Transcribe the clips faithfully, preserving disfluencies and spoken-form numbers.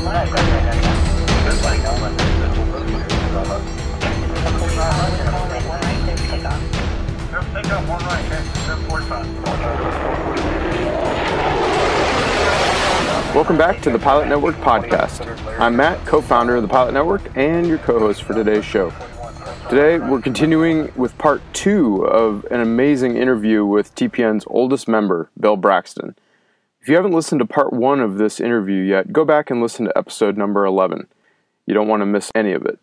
Welcome back to the Pilot Network podcast. I'm Matt, co-founder of the Pilot Network and your co-host for today's show. Today, we're continuing with part two of an amazing interview with T P N's oldest member, Bill Braxton. If you haven't listened to part one of this interview yet, go back and listen to episode number eleven. You don't want to miss any of it.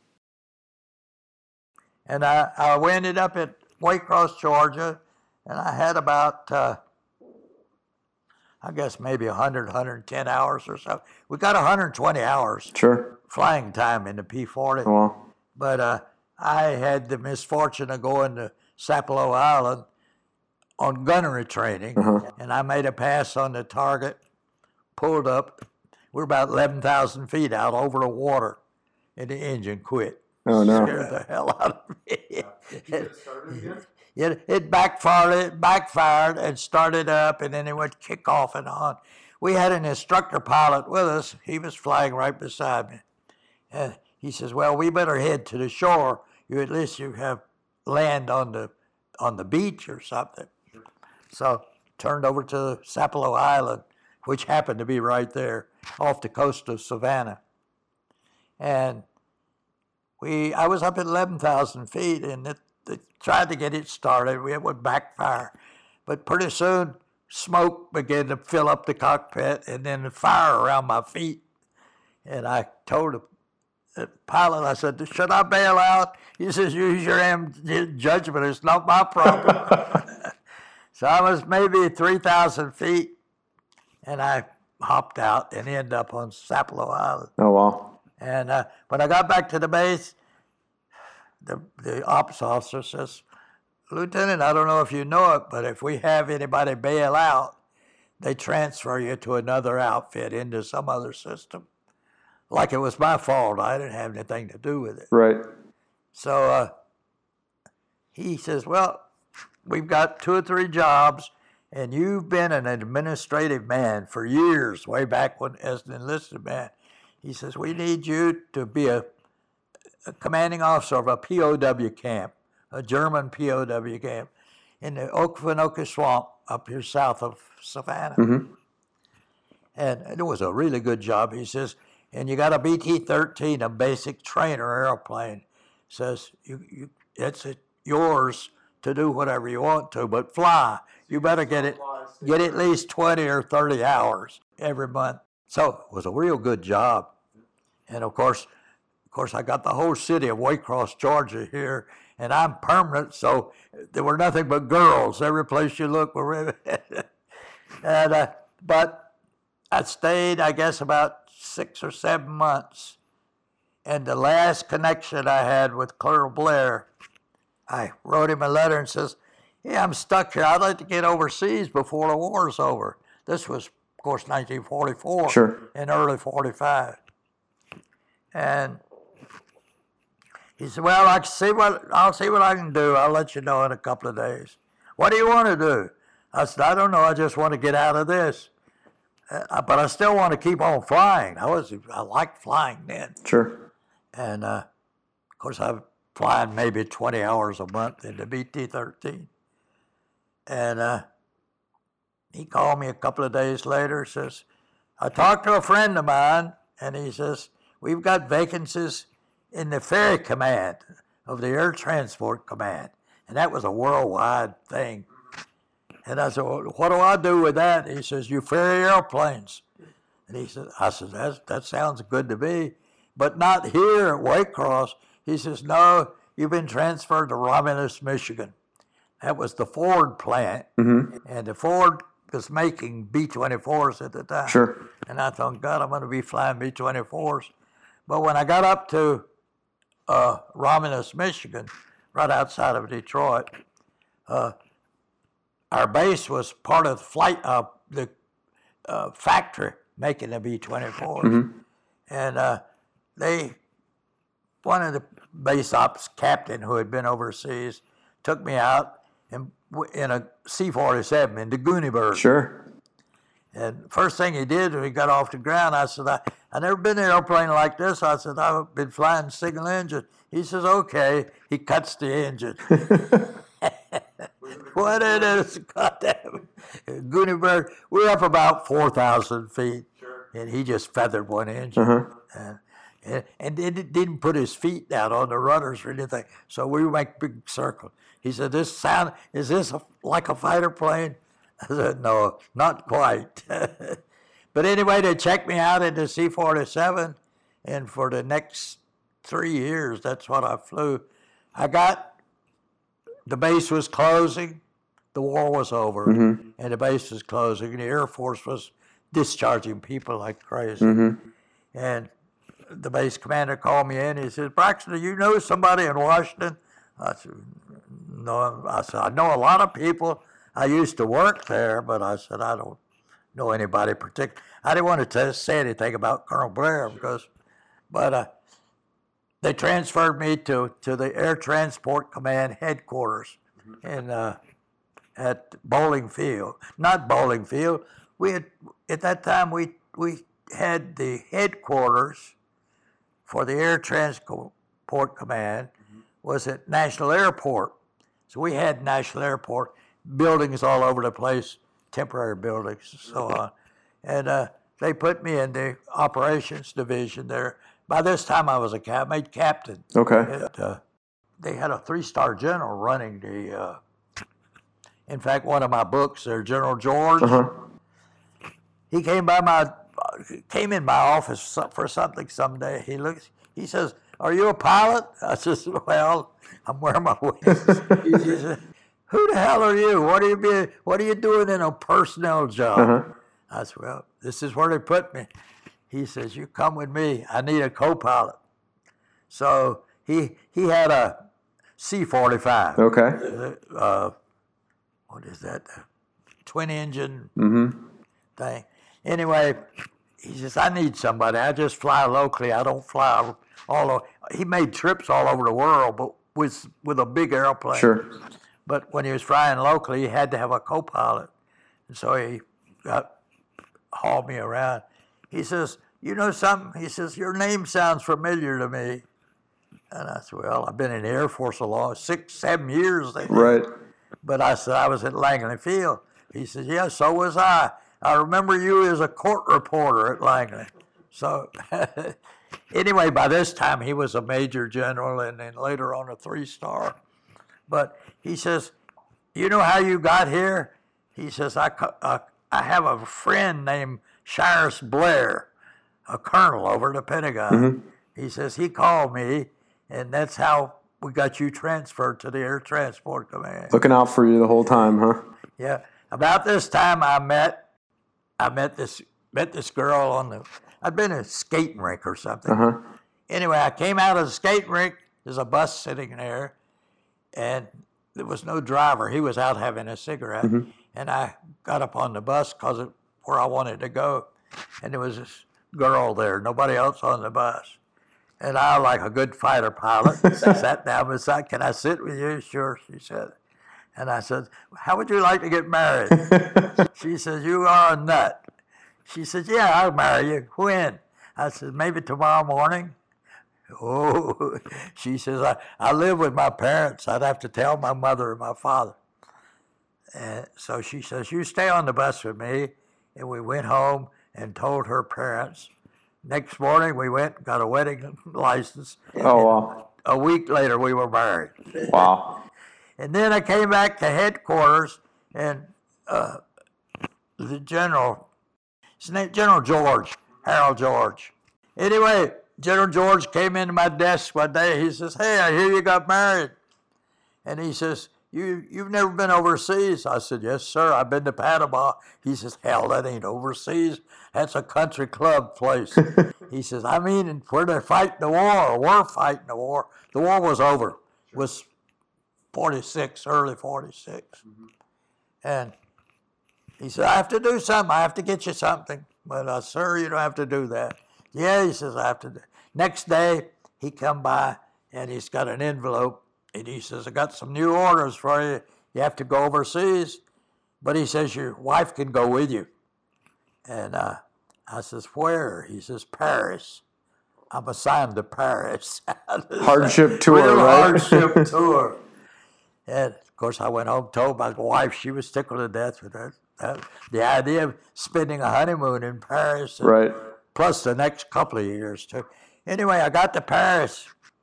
And I, I we ended up at Waycross, Georgia, and I had about, uh, I guess maybe one hundred, one hundred ten hours or so. We got one hundred twenty hours Sure. flying time in the P forty. Oh, wow. But uh, I had the misfortune of going to Sapelo Island on gunnery training, Uh-huh. and I made a pass on the target, pulled up. We're about eleven thousand feet out over the water, and the engine quit. Oh, no. Scared the hell out of me. it, it, it backfired, it backfired and started up, and then it would kick off and on. We had an instructor pilot with us. He was flying right beside me. And he says, well, we better head to the shore. You at least you have land on the on the beach or something. So turned over to Sapelo Island, which happened to be right there off the coast of Savannah. And we, I was up at eleven thousand feet, and it, it tried to get it started. It would backfire. But pretty soon, smoke began to fill up the cockpit, and then the fire around my feet. And I told the, the pilot, I said, should I bail out? He says, use your am- judgment. It's not my problem. So I was maybe three thousand feet, and I hopped out and ended up on Sapelo Island. Oh, wow. And uh, when I got back to the base, the, the ops officer says, Lieutenant, I don't know if you know it, but if we have anybody bail out, they transfer you to another outfit into some other system. Like it was my fault. I didn't have anything to do with it. Right. So uh, he says, well, we've got two or three jobs, and you've been an administrative man for years, way back when as an enlisted man. He says, we need you to be a, a commanding officer of a P O W camp, a German P O W camp in the Okefenokee Swamp up here south of Savannah. Mm-hmm. And it was a really good job. He says, and you got a B T thirteen, a basic trainer airplane. Says, you, you, it's a, yours to do whatever you want to, but fly. You better get it, get at least twenty or thirty hours every month. So it was a real good job. And of course, of course, I got the whole city of Waycross, Georgia here, and I'm permanent, so there were nothing but girls. Every place you look were and uh, but I stayed, I guess, about six or seven months. And the last connection I had with Colonel Blair, I wrote him a letter and says, yeah, I'm stuck here. I'd like to get overseas before the war's over. This was, of course, nineteen forty-four Sure. and early forty-five. And he said, well, I can see what, I'll see what I can do. I'll let you know in a couple of days. What do you want to do? I said, I don't know. I just want to get out of this. Uh, but I still want to keep on flying. I was, I liked flying then. Sure. And, uh, of course, I'm flying maybe twenty hours a month in the B T thirteen. And uh, he called me a couple of days later, says, I talked to a friend of mine, and he says, we've got vacancies in the Ferry Command of the Air Transport Command. And that was a worldwide thing. And I said, well, what do I do with that? He says, you ferry airplanes. And he said, I said, that, that sounds good to me, but not here at Waycross. He says, no, you've been transferred to Romulus, Michigan. That was the Ford plant. Mm-hmm. And the Ford was making B twenty-fours at the time. Sure. And I thought, God, I'm going to be flying B twenty-fours. But when I got up to uh, Romulus, Michigan, right outside of Detroit, uh, our base was part of the flight, uh, the uh, factory making the B twenty-fours. Mm-hmm. And uh, they, one of the base ops captain who had been overseas took me out in, in a C forty-seven in the Goonieburg. Sure. And first thing he did when he got off the ground, I said, I, I never been in an airplane like this. I said, I've been flying single engine. He says, okay. He cuts the engine. What it is, goddamn. Goonie Bird, we're up about four thousand feet. Sure. And he just feathered one engine. Uh-huh. And, and, and it didn't put his feet down on the rudders or anything. So we would make a big circle. He said, this sound, is this a, like a fighter plane? I said, no, not quite. But anyway, they checked me out in the C forty-seven, and for the next three years, that's what I flew. I got, the base was closing, the war was over, mm-hmm. and the base was closing, and the Air Force was discharging people like crazy. Mm-hmm. And the base commander called me in, he said, Braxton, do you know somebody in Washington? I said, no. I said, I know a lot of people. I used to work there, but I said, I don't know anybody particular. I didn't want to say anything about Colonel Blair because, but uh, they transferred me to, to the Air Transport Command headquarters mm-hmm. in uh, at Bowling Field. Not Bowling Field. We had, at that time we we had the headquarters for the Air Transport Command mm-hmm. was at National Airport. So we had National Airport. Buildings all over the place, temporary buildings and so on. And uh, they put me in the operations division there. By this time I was a cap, made captain. Okay. And, uh, they had a three-star general running the, uh, in fact, one of my books there, General George. Uh-huh. He came by my, came in my office for something someday. He looks, he says, are you a pilot? I says, well, I'm wearing my wings. He says, who the hell are you? What are you be, What are you doing in a personnel job? Uh-huh. I said, well, this is where they put me. He says, you come with me. I need a co-pilot. So he he had a C forty-five. Okay. Uh, what is that? Twin engine mm-hmm. thing. Anyway, he says, I need somebody. I just fly locally. I don't fly all over. He made trips all over the world, but with with a big airplane. Sure. But when he was flying locally, he had to have a co-pilot. And so he got, hauled me around. He says, you know something? He says, your name sounds familiar to me. And I said, well, I've been in the Air Force a long, six, seven years. They right. But I said, I was at Langley Field. He says, yeah, so was I. I remember you as a court reporter at Langley. So anyway, by this time, he was a major general and then later on a three-star. But he says, you know how you got here? He says, I, uh, I have a friend named Cyrus Blair, a colonel over the Pentagon. Mm-hmm. He says, he called me, and that's how we got you transferred to the Air Transport Command. Looking out for you the whole time, huh? Yeah. About this time, I met, I met this, met this girl on the, I'd been in a skating rink or something. Uh-huh. Anyway, I came out of the skating rink. There's a bus sitting there. And there was no driver. He was out having a cigarette. Mm-hmm. And I got up on the bus because of where I wanted to go. And there was this girl there, nobody else on the bus. And I, like a good fighter pilot, sat down beside, can I sit with you? Sure, she said. And I said, how would you like to get married? She says, you are a nut. She says, yeah, I'll marry you. When? I said, maybe tomorrow morning. Oh, she says, I, I live with my parents. I'd have to tell my mother and my father. And so she says, you stay on the bus with me. And we went home and told her parents. Next morning, we went and got a wedding license. Oh, wow. A week later, we were married. Wow. And then I came back to headquarters, and uh, the general, his name, General George, Harold George. Anyway, General George came into my desk one day. He says, hey, I hear you got married. And he says, you, you've never been overseas? I said, yes, sir. I've been to Panama. He says, hell, that ain't overseas. That's a country club place. He says, I mean, where they're fighting the war, or we're fighting the war. The war was over. It was forty-six, early forty-six. Mm-hmm. And he said, I have to do something. I have to get you something. But, uh, sir, you don't have to do that. Yeah, he says, I have to do. Next day, he come by, and he's got an envelope, and he says, I got some new orders for you. You have to go overseas. But he says, your wife can go with you. And uh, I says, where? He says, Paris. I'm assigned to Paris. Hardship tour, Real right? hardship tour. And, of course, I went home, told my wife, she was tickled to death with that. that the idea of spending a honeymoon in Paris. And, right. Plus the next couple of years, too. Anyway, I got to Paris.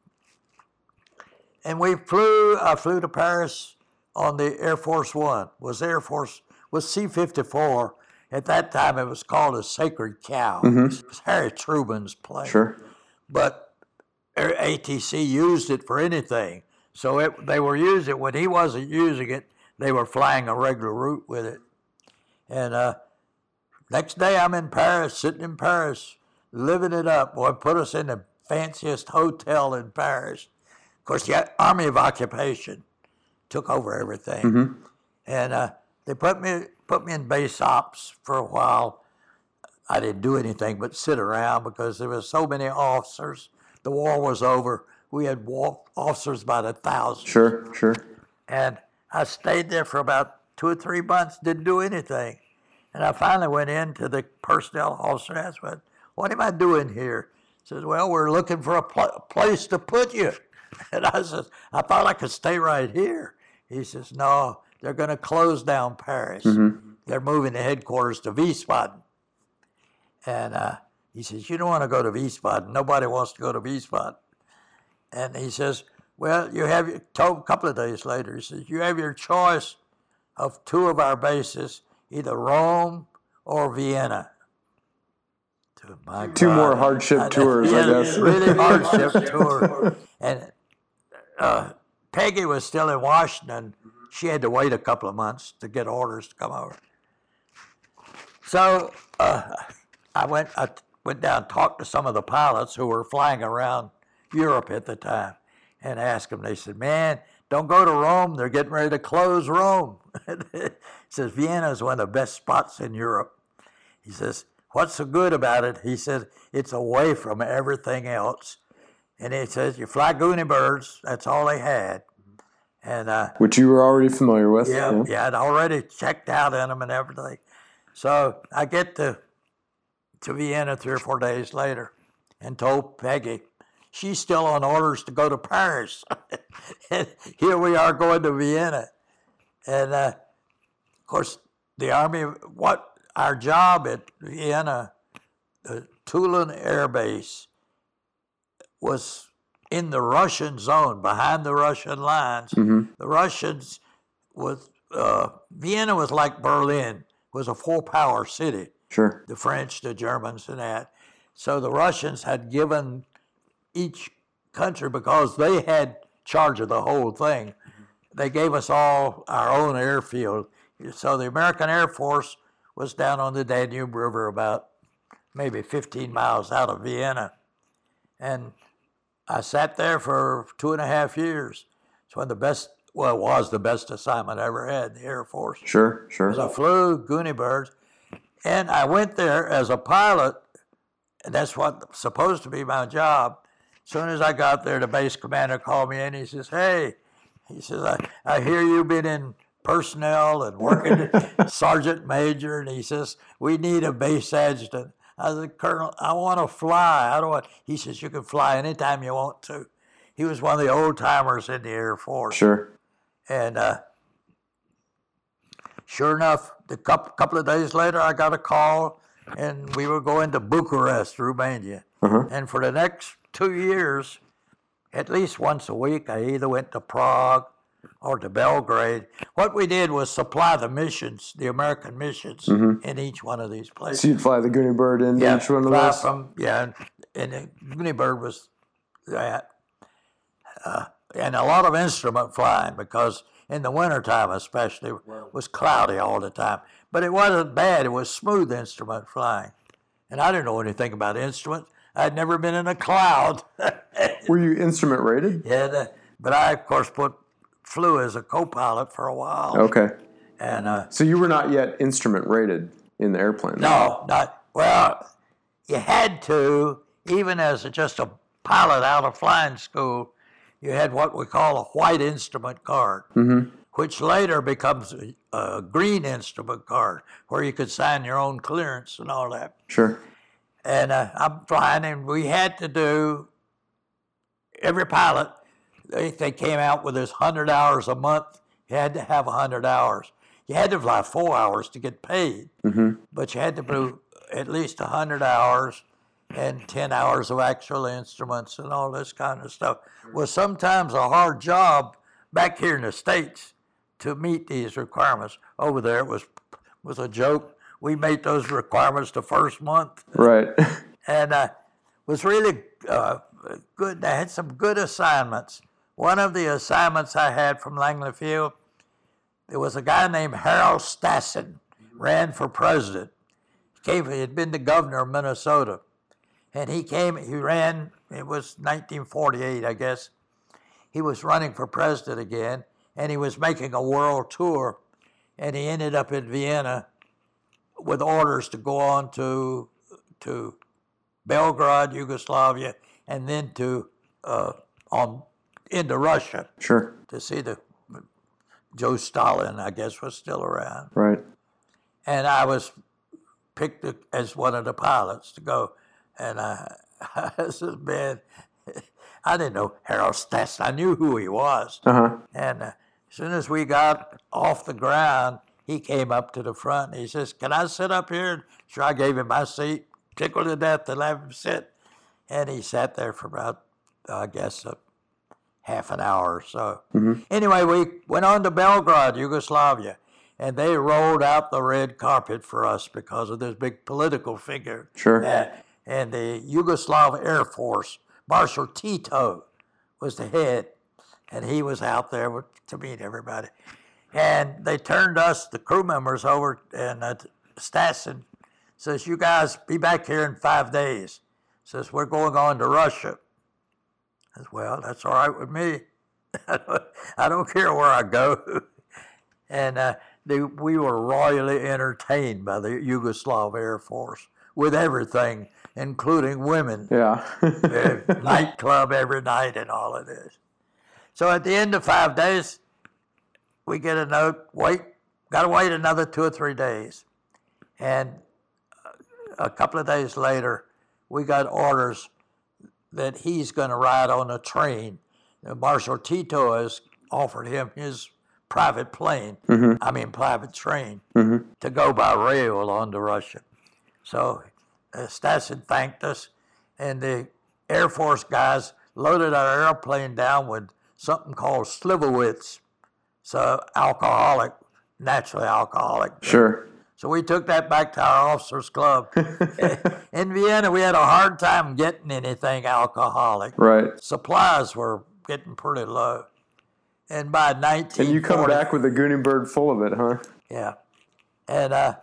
And we flew, I flew to Paris on the Air Force One. Was Air Force, was C fifty-four. At that time, it was called a Sacred Cow. Mm-hmm. It was Harry Truman's plane. Sure. But A T C used it for anything. So it, they were using it. When he wasn't using it, they were flying a regular route with it. And uh, next day, I'm in Paris, sitting in Paris, living it up. Boy, put us in the fanciest hotel in Paris. Of course, the Army of Occupation took over everything. Mm-hmm. And uh, they put me put me in base ops for a while. I didn't do anything but sit around because there were so many officers. The war was over. We had war officers by the thousands. Sure, sure. And I stayed there for about two or three months, didn't do anything. And I finally went in to the personnel officer and asked, what am I doing here? He says, well, we're looking for a pl- place to put you. And I said, I thought I could stay right here. He says, no, they're going to close down Paris. Mm-hmm. They're moving the headquarters to Wiesbaden. And uh, he says, you don't want to go to Wiesbaden. Nobody wants to go to Wiesbaden. And he says, well, you have, told a couple of days later, he says, you have your choice of two of our bases, either Rome or Vienna. My two God. more hardship I, tours, yeah, I guess. Really hardship tour. And uh, Peggy was still in Washington. She had to wait a couple of months to get orders to come over. So uh, I went I went down and talked to some of the pilots who were flying around Europe at the time and asked them. They said, man, don't go to Rome. They're getting ready to close Rome. He says, Vienna is one of the best spots in Europe. He says, what's so good about it? He says, it's away from everything else. And he says, you fly Goonie birds. That's all they had. And uh, Which you were already familiar with. Yeah, yeah, yeah, I'd already checked out in them and everything. So I get to, to Vienna three or four days later and told Peggy, she's still on orders to go to Paris. And here we are going to Vienna. And uh, of course, the Army, what our job at Vienna, the Tulin Air Base, was in the Russian zone, behind the Russian lines. Mm-hmm. The Russians was, uh, Vienna was like Berlin, was a four-power city. Sure. The French, the Germans, and that. So the Russians had given each country, because they had charge of the whole thing, they gave us all our own airfield. So the American Air Force was down on the Danube River about maybe fifteen miles out of Vienna. And I sat there for two and a half years. It's one of the best, well, it was the best assignment I ever had in the Air Force. Sure, sure. Because I flew Goonie birds. And I went there as a pilot, and that's what supposed to be my job. As soon as I got there, the base commander called me in. He says, hey, he says, I, I hear you've been in personnel and working sergeant major. And he says, we need a base adjutant. I said, Colonel, I want to fly. I don't want. He says, you can fly anytime you want to. He was one of the old timers in the Air Force. Sure. And uh, sure enough, a couple, couple of days later, I got a call, and we were going to Bucharest, Romania. Uh-huh. And for the next two years, at least once a week, I either went to Prague or to Belgrade. What we did was supply the missions, the American missions, mm-hmm. in each one of these places. So you'd fly the Goonie bird into yeah, each one of fly those? From, yeah, and, and the Goonie bird was that. Uh, and a lot of instrument flying, because in the wintertime especially, it was cloudy all the time. But it wasn't bad. It was smooth instrument flying. And I didn't know anything about instruments. I'd never been in a cloud. Were you instrument rated? Yeah, the, but I, of course, put flew as a co-pilot for a while. Okay. And uh, so you were not yet instrument rated in the airplane? No, not, well, you had to, even as a, just a pilot out of flying school, you had what we call a white instrument card, mm-hmm. which later becomes a, a green instrument card where you could sign your own clearance and all that. Sure. And uh, I'm flying, and we had to do, every pilot, they, they came out with this one hundred hours a month. You had to have one hundred hours. You had to fly four hours to get paid, mm-hmm. but you had to do at least one hundred hours and ten hours of actual instruments and all this kind of stuff. Was sometimes a hard job back here in the States to meet these requirements. Over there, it was was a joke. We made those requirements the first month. Right. And uh, was really uh, good. I had some good assignments. One of the assignments I had from Langley Field, there was a guy named Harold Stassen, ran for president. He came, he had been the governor of Minnesota. And he came, he ran, it was nineteen forty-eight, I guess. He was running for president again, and he was making a world tour. And he ended up in Vienna with orders to go on to, to Belgrade, Yugoslavia, and then to uh, on into Russia. Sure. To see the Joe Stalin, I guess, was still around. Right. And I was picked as one of the pilots to go. And I, I said, man, I didn't know Harold Stassen. I knew who he was. Uh-huh. And uh, as soon as we got off the ground, he came up to the front and he says, can I sit up here? Sure, I gave him my seat, tickled to death to let him sit. And he sat there for about, I guess, a half an hour or so. Mm-hmm. Anyway, we went on to Belgrade, Yugoslavia, and they rolled out the red carpet for us because of this big political figure. Sure. Uh, and the Yugoslav Air Force, Marshal Tito was the head, and he was out there with, to meet everybody. And they turned us, the crew members, over, and uh, Stassen says, you guys be back here in five days. Says, we're going on to Russia. I said, well, that's all right with me. I don't, I don't care where I go. And uh, they, we were royally entertained by the Yugoslav Air Force with everything, including women. Yeah. Nightclub every night and all of this. So at the end of five days, we get a note, wait, got to wait another two or three days. And a couple of days later, we got orders that he's going to ride on a train. Marshal Tito has offered him his private plane, mm-hmm. I mean private train, mm-hmm. to go by rail on to Russia. So uh, Stassen thanked us, and the Air Force guys loaded our airplane down with something called Slivovitz. So alcoholic, naturally alcoholic. Sure. So we took that back to our officers' club. In Vienna, we had a hard time getting anything alcoholic. Right. Supplies were getting pretty low. And by nineteen forty... And you come back with a Goonie bird full of it, huh? Yeah. And, uh,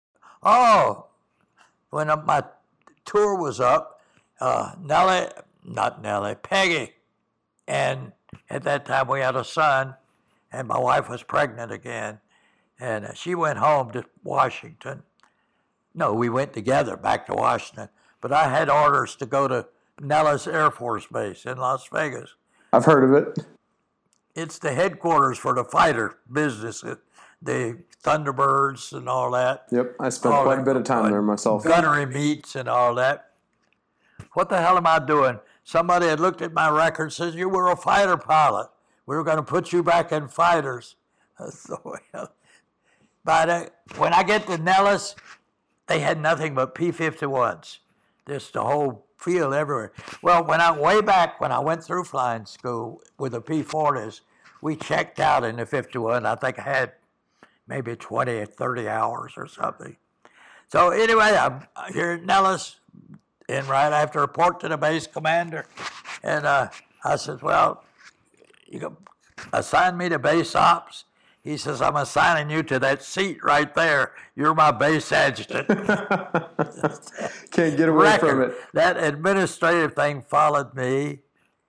oh, when my tour was up, uh, Nellie, not Nellie, Peggy, and at that time we had a son, and my wife was pregnant again. And she went home to Washington. No, we went together back to Washington. But I had orders to go to Nellis Air Force Base in Las Vegas. I've heard of it. It's the headquarters for the fighter business, the Thunderbirds and all that. Yep, I spent all quite that, a bit of time uh, there myself. Gunnery meets and all that. What the hell am I doing? Somebody had looked at my record and says, you were a fighter pilot. We were going to put you back in fighters. So, well, But uh, when I get to Nellis, they had nothing but P fifty-ones. Just the whole field everywhere. Well, when I way back when I went through flying school with the P forties, we checked out in the fifty-one. I think I had maybe twenty or thirty hours or something. So anyway, I'm here at Nellis, and right after report to the base commander, and uh, I said, well, you can assign me to base ops. He says, I'm assigning you to that seat right there. You're my base adjutant. Can't get away Record. from it. That administrative thing followed me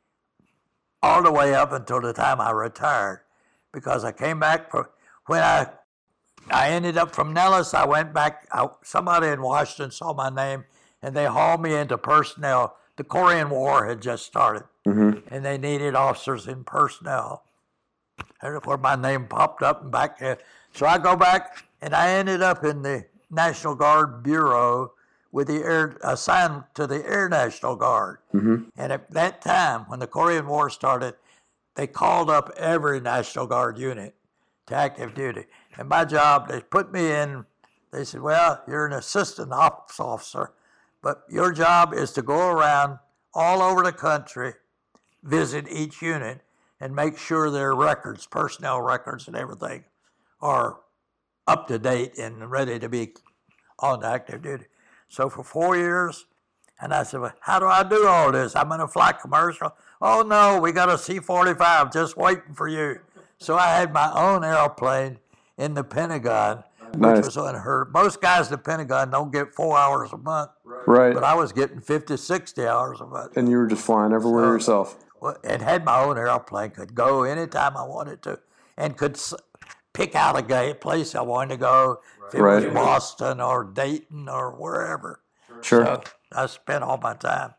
all the way up until the time I retired, because I came back for, when I I ended up from Nellis, I went back, I, somebody in Washington saw my name, and they hauled me into personnel. The Korean War had just started, mm-hmm. and they needed officers in personnel. That's where my name popped up and back there. So I go back, and I ended up in the National Guard Bureau with the air, assigned to the Air National Guard. Mm-hmm. And at that time, when the Korean War started, they called up every National Guard unit to active duty. And my job, they put me in, they said, well, you're an assistant ops officer, but your job is to go around all over the country, visit each unit, and make sure their records, personnel records and everything, are up to date and ready to be on active duty. So for four years, and I said, well, how do I do all this? I'm going to fly commercial. Oh, no, we got a C forty-five just waiting for you. So I had my own airplane in the Pentagon, Nice. which was unheard. Most guys in the Pentagon don't get four hours a month, Right. but I was getting fifty, sixty hours a month. And you were just flying everywhere So- yourself. Well, and had my own airplane, could go anytime I wanted to, and could s- pick out a ga- place I wanted to go, if it Right. was Boston or Dayton or wherever. Sure. So I spent all my time.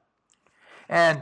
And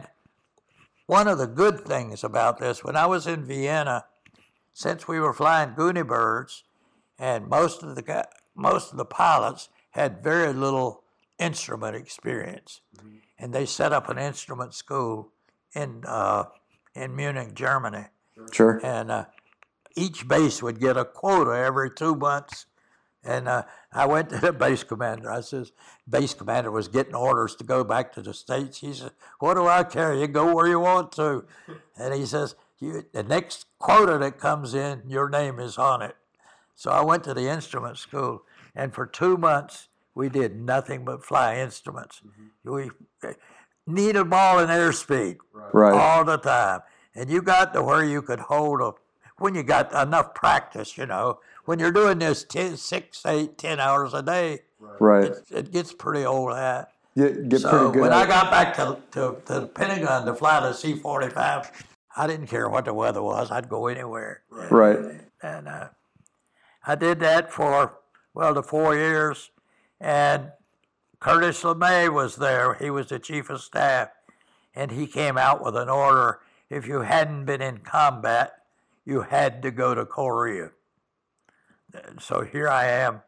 one of the good things about this, when I was in Vienna, since we were flying Goonie birds, and most of the gu- most of the pilots had very little instrument experience, and they set up an instrument school in uh, in Munich, Germany, Sure. and uh, each base would get a quota every two months. And uh, I went to the base commander. I says, base commander was getting orders to go back to the States. He said, what do I care? You go where you want to. And he says, you, the next quota that comes in, your name is on it. So I went to the instrument school, and for two months, we did nothing but fly instruments. We needle ball and airspeed Right. all the time. And you got to where you could hold a, when you got enough practice, you know, when you're doing this ten, six, eight, ten hours a day, Right. it, it gets pretty old hat. Get, get So pretty good when at I it. got back to, to, to the Pentagon to fly the C forty-five, I didn't care what the weather was. I'd go anywhere. Right. And uh, I did that for, well, the four years. And Curtis LeMay was there. He was the chief of staff. And he came out with an order, if you hadn't been in combat, you had to go to Korea. And so here I am,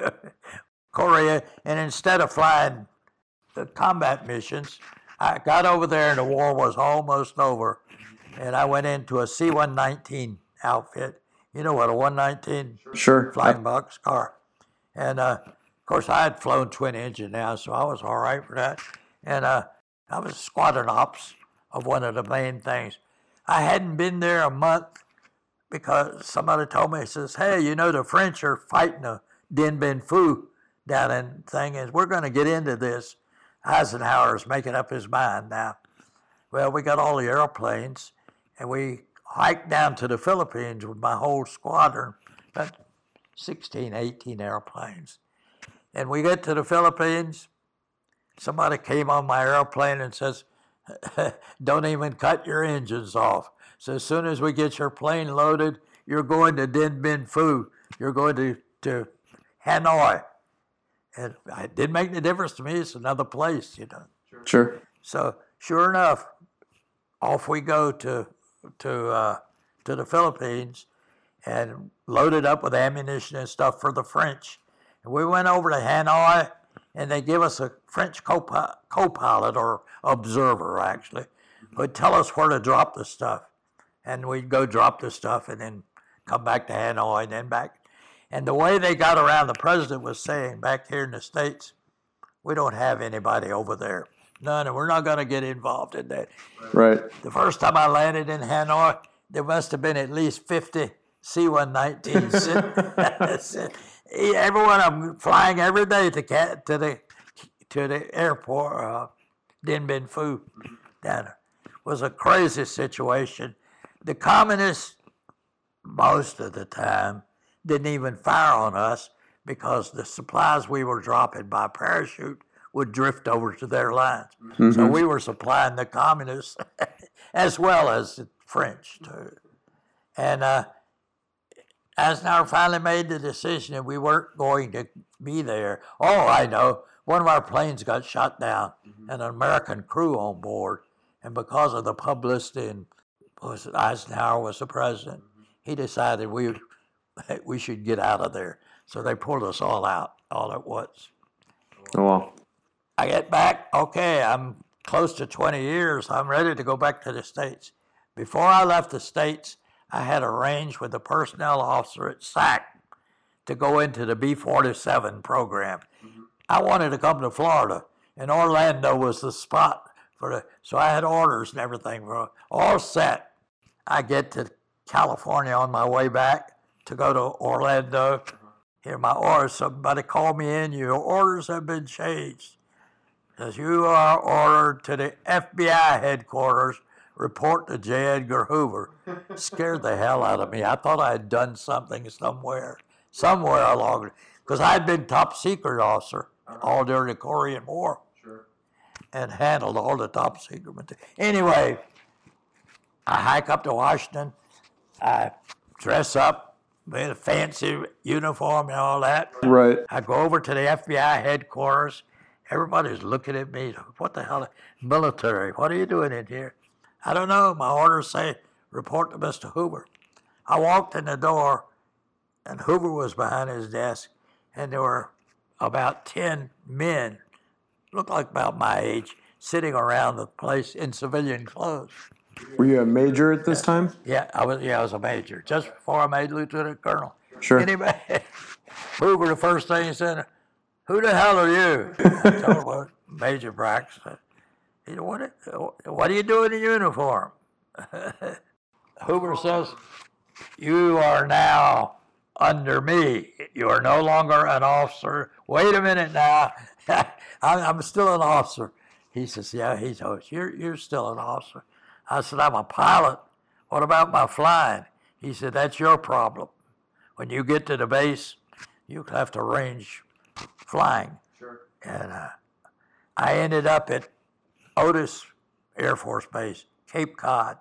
Korea, and instead of flying the combat missions, I got over there and the war was almost over, and I went into a C one nineteen outfit. You know what a one nineteen Sure. flying boxcar, and uh, of course I had flown twin engine now, so I was all right for that. And uh, I was squadron ops of one of the main things. I hadn't been there a month because somebody told me, he says, hey, you know, the French are fighting a Dien Bien Phu down in thing, and we're going to get into this. Eisenhower's making up his mind now. Well, we got all the airplanes, and we hiked down to the Philippines with my whole squadron, about sixteen, eighteen airplanes. And we get to the Philippines, somebody came on my airplane and says, don't even cut your engines off. So as soon as we get your plane loaded, you're going to Dien Bien Phu. You're going to, to Hanoi. And it didn't make any difference to me. It's another place, you know. Sure. So sure enough, off we go to to uh, to the Philippines, and loaded up with ammunition and stuff for the French. And we went over to Hanoi, and they give us a French co-pilot, co-pilot or observer, actually, who'd tell us where to drop the stuff. And we'd go drop the stuff and then come back to Hanoi and then back. And the way they got around, the president was saying back here in the States, we don't have anybody over there. None, and we're not going to get involved in that. Right. The first time I landed in Hanoi, there must have been at least fifty C one nineteens sitting. Every one of them flying every day to to the to the airport, uh, Dien Bien Phu. That was a crazy situation. The communists, most of the time, didn't even fire on us because the supplies we were dropping by parachute would drift over to their lines. Mm-hmm. So we were supplying the communists as well as the French too. And uh, Eisenhower finally made the decision that we weren't going to be there. Oh, I know. One of our planes got shot down, mm-hmm. and an American crew on board. And because of the publicity, and was Eisenhower was the president, he decided we we should get out of there. So they pulled us all out all at once. Oh, wow. I get back, okay, I'm close to twenty years. I'm ready to go back to the States. Before I left the States, I had arranged with the personnel officer at S A C to go into the B forty-seven program. Mm-hmm. I wanted to come to Florida, and Orlando was the spot for the, so I had orders and everything for all set. I get to California on my way back to go to Orlando. Uh-huh. Here my orders, somebody called me in, your orders have been changed. As you are ordered to the F B I headquarters, report to J. Edgar Hoover. Scared the hell out of me. I thought I had done something somewhere, somewhere along, because I'd been top secret officer uh-huh. all during the Korean War. Sure. And handled all the top secret material. Anyway, I hike up to Washington. I dress up in a fancy uniform and all that. Right. I go over to the F B I headquarters. Everybody's looking at me. What the hell? Military. What are you doing in here? I don't know. My orders say report to Mister Hoover. I walked in the door, and Hoover was behind his desk, and there were about ten men, looked like about my age, sitting around the place in civilian clothes. Were you a major at this yeah. time? Yeah, I was. Yeah, I was a major just before I made lieutenant colonel. Sure. Anyway, Hoover, the first thing he said, "Who the hell are you?" I told him, Major Braxton. He said, "What? What are you doing in uniform?" Hoover says, "You are now under me. You are no longer an officer." Wait a minute now. I'm still an officer. He says, "Yeah." He says, "You're you're still an officer." I said, "I'm a pilot. What about my flying?" He said, "That's your problem. When you get to the base, you have to arrange flying." Sure. And uh, I ended up at Otis Air Force Base, Cape Cod.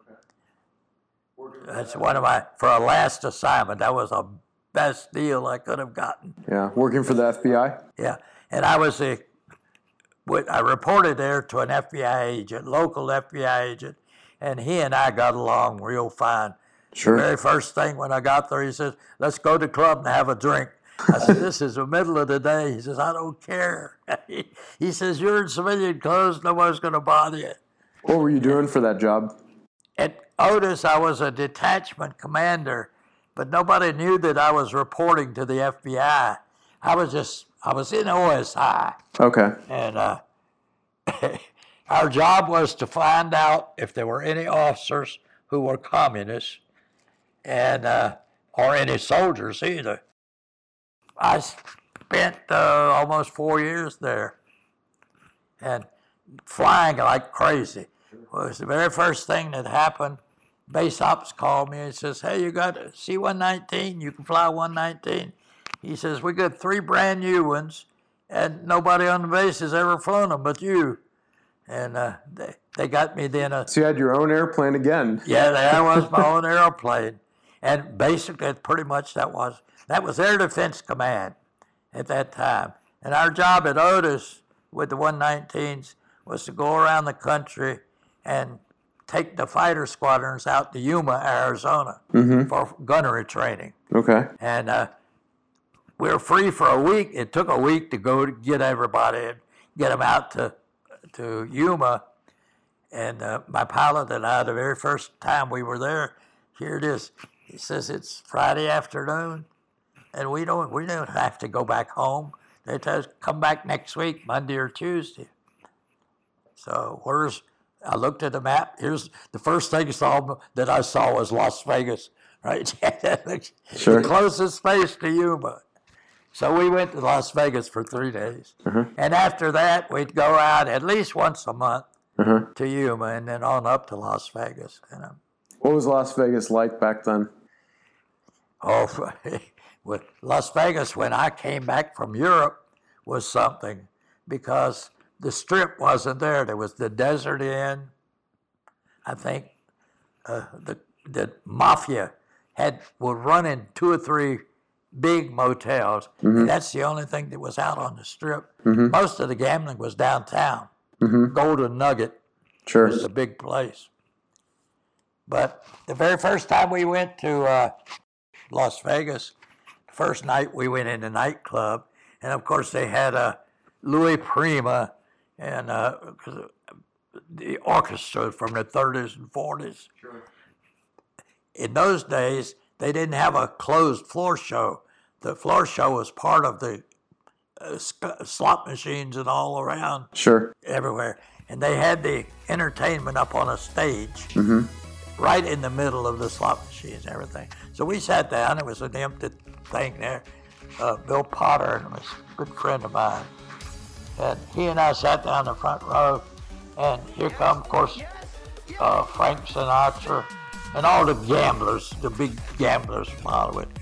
Okay. That's one of my, for a last assignment, that was the best deal I could have gotten. Yeah, working for the F B I? Yeah, and I was a, I reported there to an F B I agent, local F B I agent, and he and I got along real fine. Sure. The very first thing when I got there, he says, "Let's go to the club and have a drink." I said, "This is the middle of the day." He says, "I don't care." He says, "You're in civilian clothes, nobody's going to bother you." What were you doing for that job? At Otis, I was a detachment commander, but nobody knew that I was reporting to the F B I. I was just, I was in O S I. Okay. And uh, our job was to find out if there were any officers who were communists and uh, or any soldiers either. I spent uh, almost four years there and flying like crazy. It was the very first thing that happened. Base ops called me and says, "Hey, you got a C one nineteen? You can fly one nineteen." He says, "We got three brand new ones, and nobody on the base has ever flown them but you." And uh, they, they got me then. A, so you had your own airplane again. Yeah, there was my own airplane. And basically, pretty much that was, that was Air Defense Command at that time. And our job at Otis with the one nineteens was to go around the country and take the fighter squadrons out to Yuma, Arizona, mm-hmm. for gunnery training. Okay. And uh, we were free for a week. It took a week to go to get everybody and get them out to to Yuma. And uh, my pilot and I, the very first time we were there, here it is. He says, "It's Friday afternoon, and we don't we don't have to go back home. They tell us come back next week, Monday or Tuesday." So where's I looked at the map. Here's the first thing I saw that I saw was Las Vegas, right? Sure. The closest place to Yuma. So we went to Las Vegas for three days. Uh-huh. And after that, we'd go out at least once a month uh-huh. to Yuma and then on up to Las Vegas. You know. What was Las Vegas like back then? Oh, with Las Vegas, when I came back from Europe, was something because the Strip wasn't there. There was the Desert Inn. I think uh, the the mafia had were running two or three big motels. Mm-hmm. And that's the only thing that was out on the Strip. Mm-hmm. Most of the gambling was downtown. Mm-hmm. Golden Nugget sure. was the big place. But the very first time we went to uh, Las Vegas, first night we went in the nightclub, and of course they had a uh, Louis Prima and uh, the orchestra from the thirties and forties. Sure. In those days, they didn't have a closed floor show. The floor show was part of the uh, slot machines and all around. Sure. Everywhere. And they had the entertainment up on a stage. Mm-hmm. Right in the middle of the slot machines and everything. So we sat down. It was an empty thing there. Uh, Bill Potter was a good friend of mine. And he and I sat down in the front row. And here come, of course, uh, Frank Sinatra and all the gamblers, the big gamblers from Hollywood.